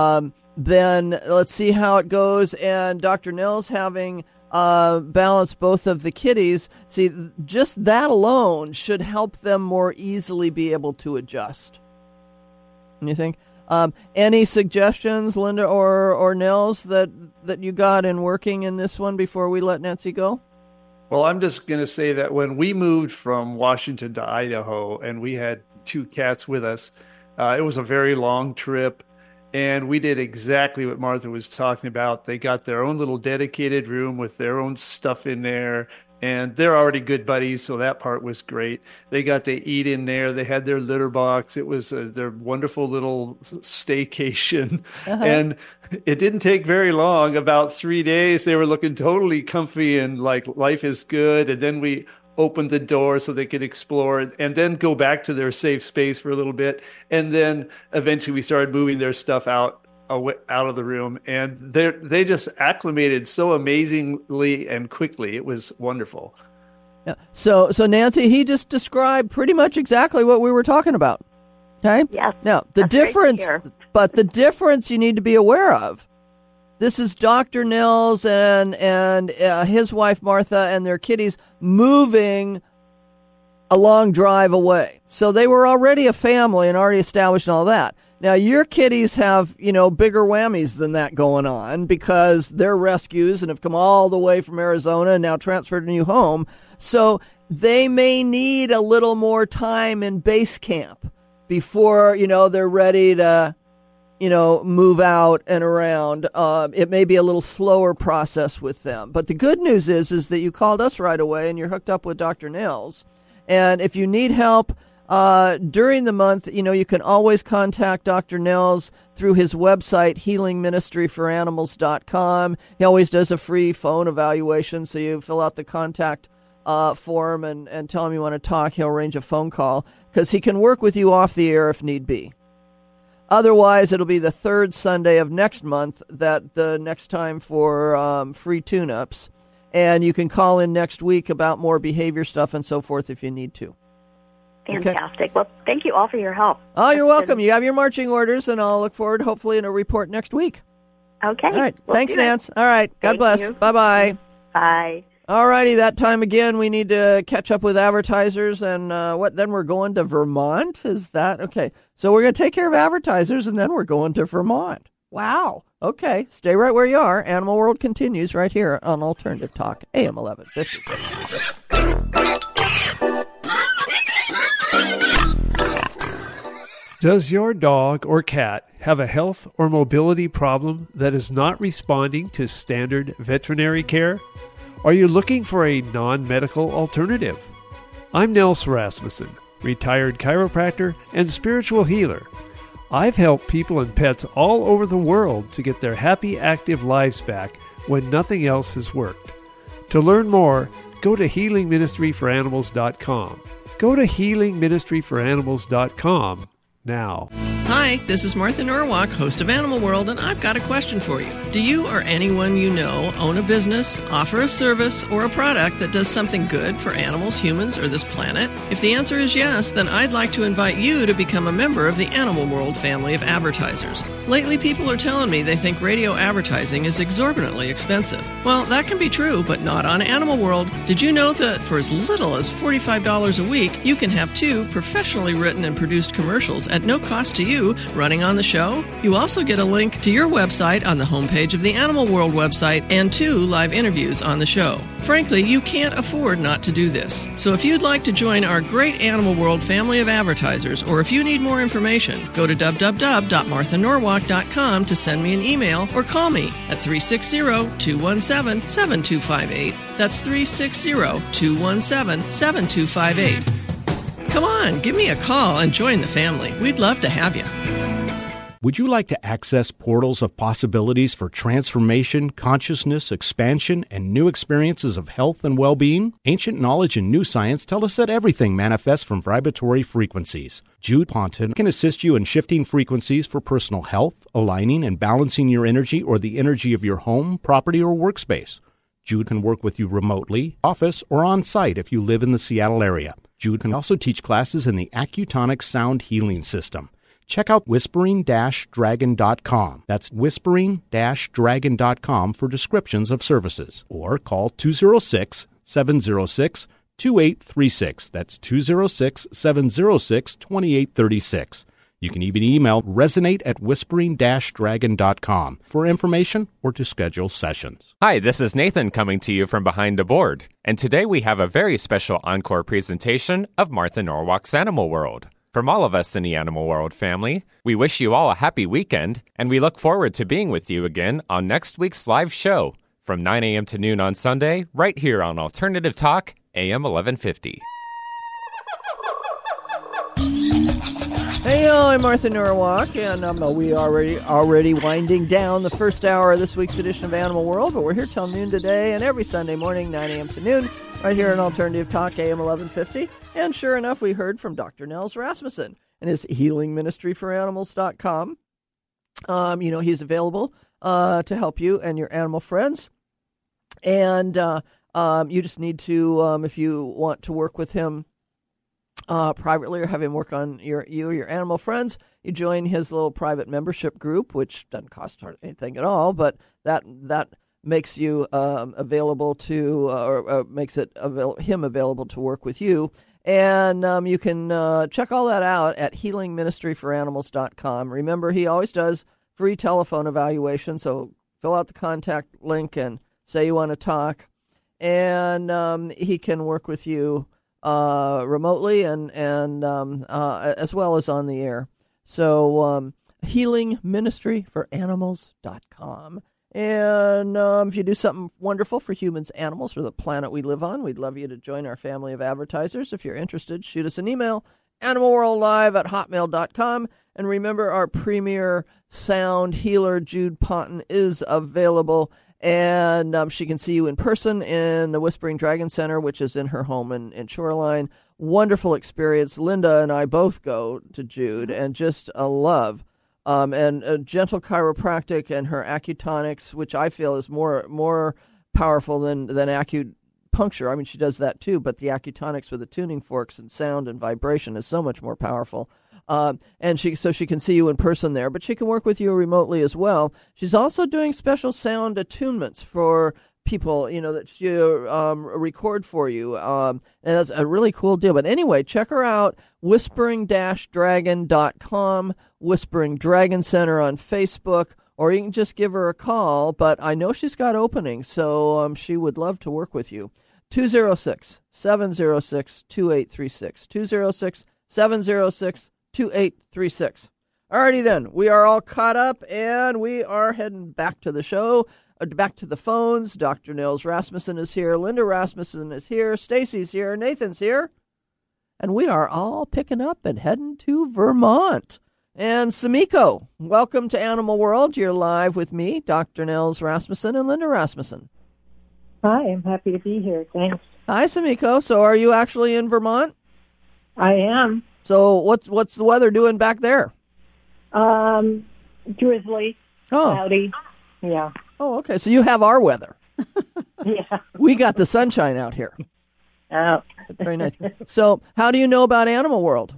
then let's see how it goes. And Dr. Nils having balance both of the kitties. See, just that alone should help them more easily be able to adjust. And you think? Any suggestions, Linda or Nils, that you got in working in this one before we let Nancy go? Well, I'm just going to say that when we moved from Washington to Idaho and we had 2 cats with us, it was a very long trip. And we did exactly what Martha was talking about. They got their own little dedicated room with their own stuff in there. And they're already good buddies, so that part was great. They got to eat in there. They had their litter box. It was their wonderful little staycation. And it didn't take very long. About 3 days, they were looking totally comfy and like life is good. And then we opened the door so they could explore it and then go back to their safe space for a little bit. And then eventually we started moving their stuff out of the room, and they just acclimated so amazingly and quickly. It was wonderful. Yeah. So Nancy, he just described pretty much exactly what we were talking about. Okay? Yes. Now, the that's great to difference, hear. but the difference you need to be aware of, this is Dr. Nils and his wife Martha and their kitties moving a long drive away. So they were already a family and already established and all that. Now, your kitties have, bigger whammies than that going on because they're rescues and have come all the way from Arizona and now transferred to a new home. So they may need a little more time in base camp before, they're ready to, move out and around. It may be a little slower process with them. But the good news is that you called us right away and you're hooked up with Dr. Nils. And if you need help during the month, you can always contact Dr. Nils through his website, healingministryforanimals.com. He always does a free phone evaluation, so you fill out the contact form and tell him you want to talk. He'll arrange a phone call because he can work with you off the air if need be. Otherwise, it'll be the third Sunday of next month, that the next time for free tune-ups. And you can call in next week about more behavior stuff and so forth if you need to. Fantastic. Okay. Well, thank you all for your help. Oh, you're welcome. You have your marching orders, and I'll look forward, hopefully, in a report next week. Okay. All right. We'll Thanks, do that. Nance. All right. God Thank bless. you. Bye-bye. Bye. All righty. That time again, we need to catch up with advertisers. And then we're going to Vermont? Is that? Okay. So we're going to take care of advertisers, and then we're going to Vermont. Wow. Okay. Stay right where you are. Animal World continues right here on Alternative Talk, AM 1150. Does your dog or cat have a health or mobility problem that is not responding to standard veterinary care? Are you looking for a non-medical alternative? I'm Nils Rasmussen, retired chiropractor and spiritual healer. I've helped people and pets all over the world to get their happy, active lives back when nothing else has worked. To learn more, go to healingministryforanimals.com. Go to healingministryforanimals.com now. Hi, this is Martha Norwalk, host of Animal World, and I've got a question for you. Do you or anyone you know own a business, offer a service, or a product that does something good for animals, humans, or this planet? If the answer is yes, then I'd like to invite you to become a member of the Animal World family of advertisers. Lately, people are telling me they think radio advertising is exorbitantly expensive. Well, that can be true, but not on Animal World. Did you know that for as little as $45 a week, you can have 2 professionally written and produced commercials at no cost to you running on the show? You also get a link to your website on the homepage of the Animal World website and 2 live interviews on the show. Frankly, you can't afford not to do this. So if you'd like to join our great Animal World family of advertisers, or if you need more information, go to www.marthanorwalk.com to send me an email or call me at 360-217-7258. That's 360-217-7258. Come on, give me a call and join the family. We'd love to have you. Would you like to access portals of possibilities for transformation, consciousness, expansion, and new experiences of health and well-being? Ancient knowledge and new science tell us that everything manifests from vibratory frequencies. Jude Ponton can assist you in shifting frequencies for personal health, aligning and balancing your energy or the energy of your home, property, or workspace. Jude can work with you remotely, office, or on-site if you live in the Seattle area. Jude can also teach classes in the Accutonic Sound Healing System. Check out whispering-dragon.com. That's whispering-dragon.com for descriptions of services. Or call 206-706-2836. That's 206-706-2836. You can even email resonate@whispering-dragon.com for information or to schedule sessions. Hi, this is Nathan coming to you from behind the board. And today we have a very special encore presentation of Martha Norwalk's Animal World. From all of us in the Animal World family, we wish you all a happy weekend, and we look forward to being with you again on next week's live show from 9 a.m. to noon on Sunday, right here on Alternative Talk, AM 1150. Hey, I'm Martha Norwalk, and we already winding down the first hour of this week's edition of Animal World, but we're here till noon today, and every Sunday morning, 9 a.m. to noon, right here on Alternative Talk, AM 1150. And sure enough, we heard from Dr. Nils Rasmussen and his healingministryforanimals.com. He's available to help you and your animal friends. And you just need to, if you want to work with him privately or have him work on your animal friends, you join his little private membership group, which doesn't cost anything at all, but that makes you available to, or makes it him available to work with you. And you can check all that out at healingministryforanimals.com. Remember, he always does free telephone evaluation, so fill out the contact link and say you want to talk. And he can work with you remotely and as well as on the air. So healingministryforanimals.com. And if you do something wonderful for humans, animals, or the planet we live on, we'd love you to join our family of advertisers. If you're interested, shoot us an email, animalworldlive@hotmail.com. And remember, our premier sound healer, Jude Ponton, is available. And she can see you in person in the Whispering Dragon Center, which is in her home in Shoreline. Wonderful experience. Linda and I both go to Jude, and just a love. And a gentle chiropractic and her acutonics, which I feel is more powerful than acupuncture. I mean, she does that too, but the acutonics with the tuning forks and sound and vibration is so much more powerful. And she can see you in person there, but she can work with you remotely as well. She's also doing special sound attunements for people, that she record for you. And that's a really cool deal. But anyway, check her out, whispering-dragon.com, Whispering Dragon Center on Facebook, or you can just give her a call. But I know she's got openings, so she would love to work with you. 206-706-2836, 206-706-2836. Alrighty then, we are all caught up, and we are heading back to the show. Back to the phones. Dr. Nils Rasmussen is here. Linda Rasmussen is here. Stacy's here. Nathan's here. And we are all picking up and heading to Vermont. And Samiko, welcome to Animal World. You're live with me, Dr. Nils Rasmussen, and Linda Rasmussen. Hi, I'm happy to be here. Thanks. Hi, Samiko. So are you actually in Vermont? I am. So what's the weather doing back there? Drizzly, cloudy. Yeah. Oh, okay. So you have our weather. Yeah. We got the sunshine out here. Oh. Very nice. So how do you know about Animal World?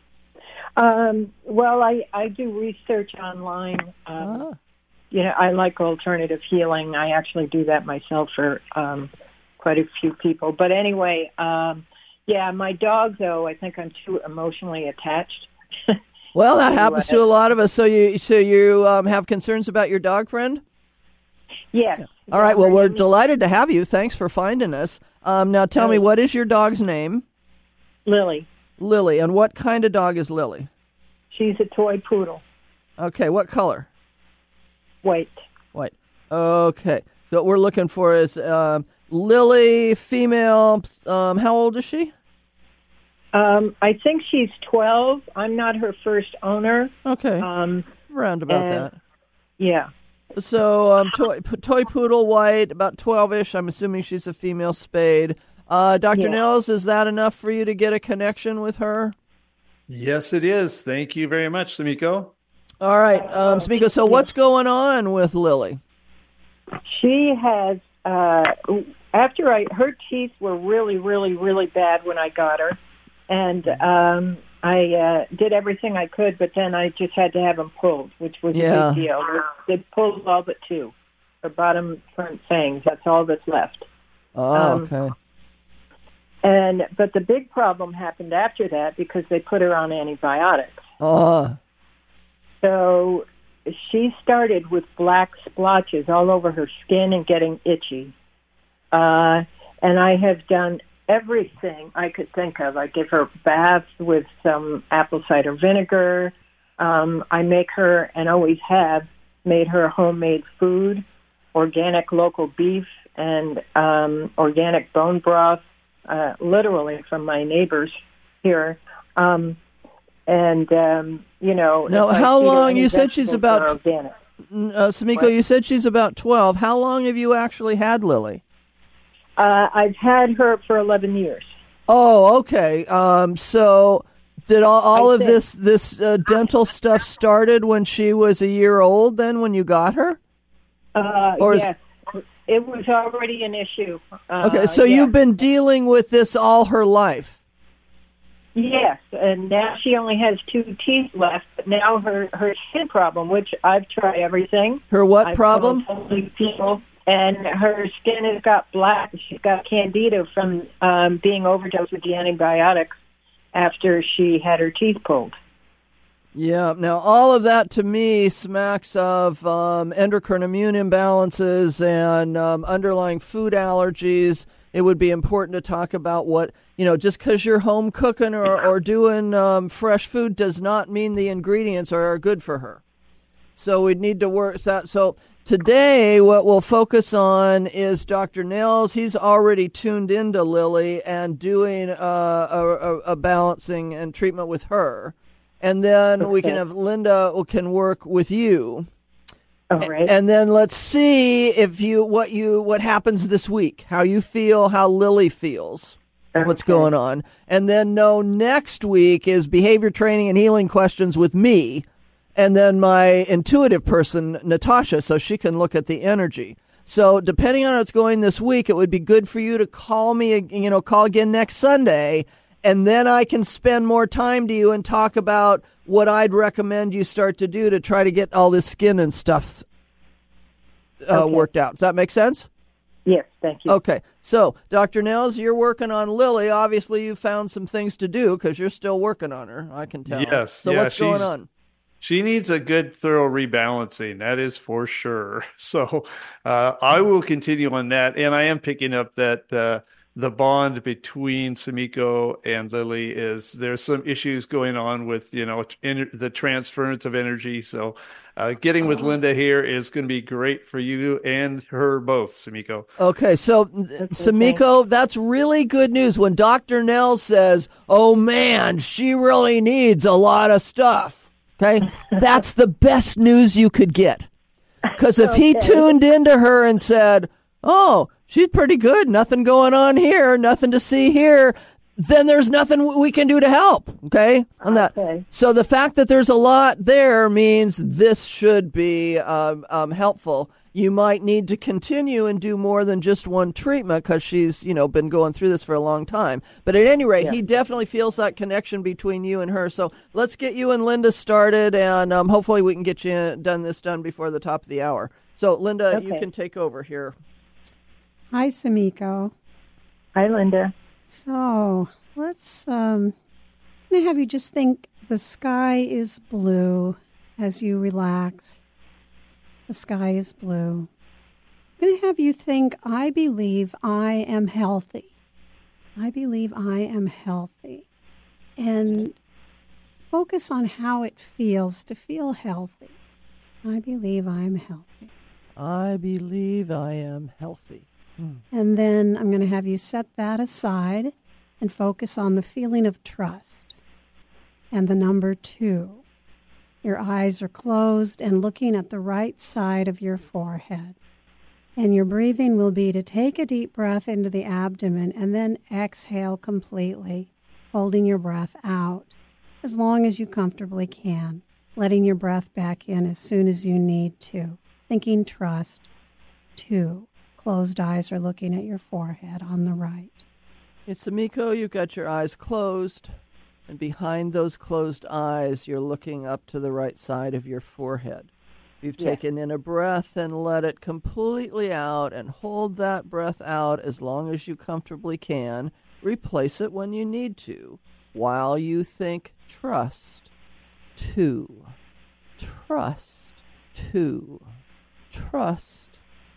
Well, I do research online. I like alternative healing. I actually do that myself for quite a few people. But anyway, my dog, though, I think I'm too emotionally attached. Well, that happens to a lot of us. So you have concerns about your dog friend? Yes. Yeah. All right. Well, we're delighted to have you. Thanks for finding us. Now, tell me, what is your dog's name? Lily. Lily. And what kind of dog is Lily? She's a toy poodle. Okay. What color? White. White. Okay. So what we're looking for is Lily, female. How old is she? I think she's 12. I'm not her first owner. Okay. Round about that. Yeah. So toy poodle, white, about 12-ish. I'm assuming she's a female spayed. Dr. Nils, is that enough for you to get a connection with her? Yes, it is. Thank you very much, Samiko. All right, Samiko, so what's going on with Lily? She has, after her teeth were really, really, really bad when I got her. And I did everything I could, but then I just had to have them pulled, which was a big deal. They pulled all but two, her bottom front fangs. That's all that's left. Oh, okay. But the big problem happened after that because they put her on antibiotics. Oh. So she started with black splotches all over her skin and getting itchy. And I have done everything I could think of. I give her baths with some apple cider vinegar. I make her, and always have, made her homemade food, organic local beef and organic bone broth, literally from my neighbors here. Now, how long? You said she's about, Samiko, you said she's about 12. How long have you actually had Lily? I've had her for 11 years. Oh, okay. So did all of this dental stuff started when she was a year old then when you got her? Yes. It was already an issue. Okay, so you've been dealing with this all her life? Yes, and now she only has 2 teeth left, but now her skin problem, which I've tried everything. Her what I've problem? told people, and her skin has got black. She's got candida from being overdosed with the antibiotics after she had her teeth pulled. Yeah. Now, all of that to me smacks of endocrine immune imbalances and underlying food allergies. It would be important to talk about what, just because you're home cooking or doing fresh food does not mean the ingredients are good for her. So we'd need to work that. So today, what we'll focus on is Dr. Nels. He's already tuned into Lily and doing a balancing and treatment with her. And then we can have Linda can work with you. All right. And then let's see if what happens this week, how you feel, how Lily feels, what's going on. And then next week is behavior training and healing questions with me. And then my intuitive person, Natasha, so she can look at the energy. So depending on how it's going this week, it would be good for you to call me, call again next Sunday. And then I can spend more time to you and talk about what I'd recommend you start to do to try to get all this skin and stuff worked out. Does that make sense? Yes, thank you. Okay. So, Dr. Nels, you're working on Lily. Obviously, you found some things to do because you're still working on her. I can tell. Yes. So what's going on? She needs a good, thorough rebalancing. That is for sure. So I will continue on that. And I am picking up that the bond between Sumiko and Lily there's some issues going on with, the transference of energy. So getting with Linda here is going to be great for you and her both, Sumiko. Okay, so Sumiko, that's really good news. When Dr. Nels says, oh man, she really needs a lot of stuff. Okay, that's the best news you could get. Because if he tuned into her and said, oh, she's pretty good, nothing going on here, nothing to see here, then there's nothing we can do to help, okay, on that. So the fact that there's a lot there means this should be helpful. You might need to continue and do more than just one treatment because she's, been going through this for a long time. But at any rate, he definitely feels that connection between you and her. So let's get you and Linda started, and hopefully we can get you done before the top of the hour. So, Linda, you can take over here. Hi, Sumiko. Hi, Linda. So let's I'm going to have you just think the sky is blue as you relax. The sky is blue. I'm going to have you think, I believe I am healthy. I believe I am healthy. And focus on how it feels to feel healthy. I believe I'm healthy. I believe I am healthy. And then I'm going to have you set that aside and focus on the feeling of trust. And the number 2. Your eyes are closed and looking at the right side of your forehead. And your breathing will be to take a deep breath into the abdomen and then exhale completely, holding your breath out as long as you comfortably can, letting your breath back in as soon as you need to, thinking trust. 2. Closed eyes are looking at your forehead on the right. It's Sumiko, you've got your eyes closed. And behind those closed eyes, you're looking up to the right side of your forehead. You've taken in a breath and let it completely out and hold that breath out as long as you comfortably can. Replace it when you need to while you think trust. 2. Trust. 2. Trust.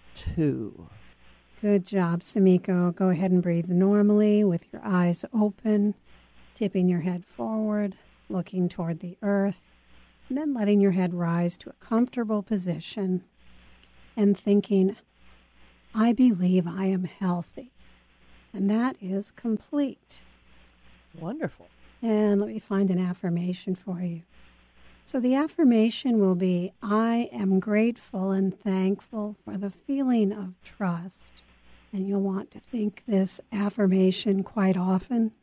2. Good job, Sumiko. Go ahead and breathe normally with your eyes open. Tipping your head forward, looking toward the earth, and then letting your head rise to a comfortable position and thinking, I believe I am healthy. And that is complete. Wonderful. And let me find an affirmation for you. So the affirmation will be, I am grateful and thankful for the feeling of trust. And you'll want to think this affirmation quite often.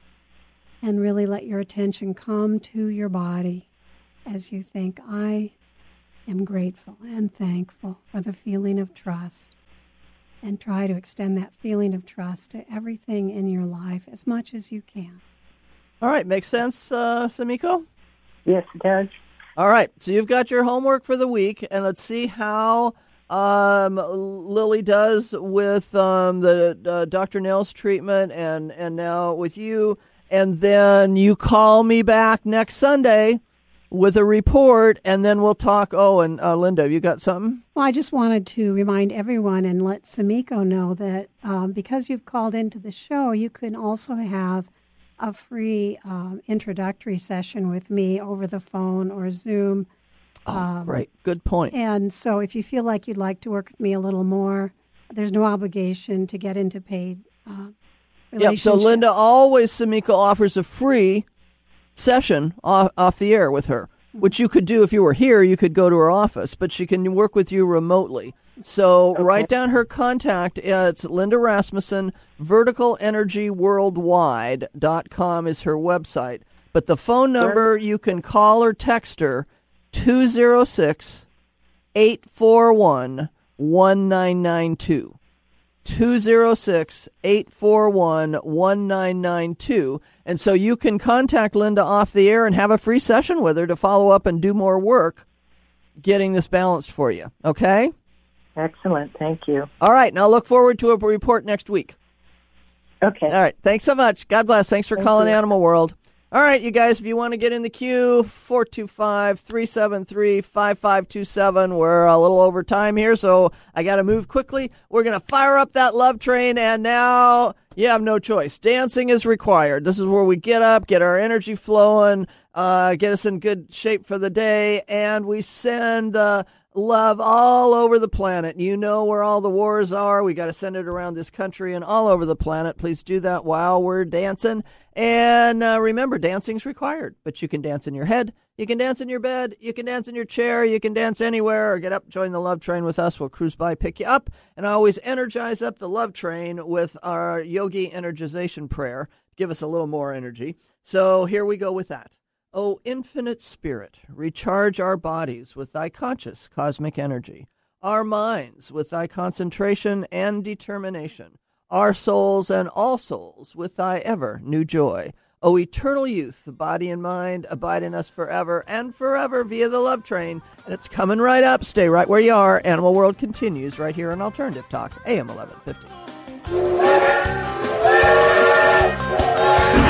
And really let your attention come to your body as you think, I am grateful and thankful for the feeling of trust. And try to extend that feeling of trust to everything in your life as much as you can. All right. Makes sense, Samiko? Yes, it does. All right. So you've got your homework for the week, and let's see how Lily does with the Dr. Nails treatment and now with you. And then you call me back next Sunday with a report, and then we'll talk. Oh, and Linda, you got something? Well, I just wanted to remind everyone and let Samiko know that because you've called into the show, you can also have a free introductory session with me over the phone or Zoom. Oh, great. Good point. And so if you feel like you'd like to work with me a little more, there's no obligation to get into paid Yep. So Linda Samiko offers a free session off the air with her, which you could do if you were here. You could go to her office, but she can work with you remotely. So write down her contact. It's Linda Rasmussen. VerticalEnergyWorldwide.com is her website. But the phone number, you can call or text her, 206-841-1992. 206-841-1992. And so you can contact Linda off the air and have a free session with her to follow up and do more work getting this balanced for you. Okay? Excellent. Thank you. All right. Now look forward to a report next week. Okay. All right. Thanks so much. God bless. Thanks for calling Animal World. All right, you guys, if you want to get in the queue, 425-373-5527. We're a little over time here, so I got to move quickly. We're going to fire up that love train, and now you have no choice. Dancing is required. This is where we get up, get our energy flowing, get us in good shape for the day, and we send love all over the planet. You know where all the wars are. We got to send it around this country and all over the planet. Please do that while we're dancing. And remember, dancing's required, but you can dance in your head, you can dance in your bed, you can dance in your chair, you can dance anywhere, or get up, join the love train with us. We'll cruise by, pick you up, and I always energize up the love train with our yogi energization prayer. Give us a little more energy. So here we go with that. O infinite spirit, recharge our bodies with thy conscious cosmic energy, our minds with thy concentration and determination, our souls and all souls with thy ever new joy. O eternal youth, the body and mind abide in us forever and forever via the love train. And it's coming right up. Stay right where you are. Animal World continues right here on Alternative Talk, AM 1150.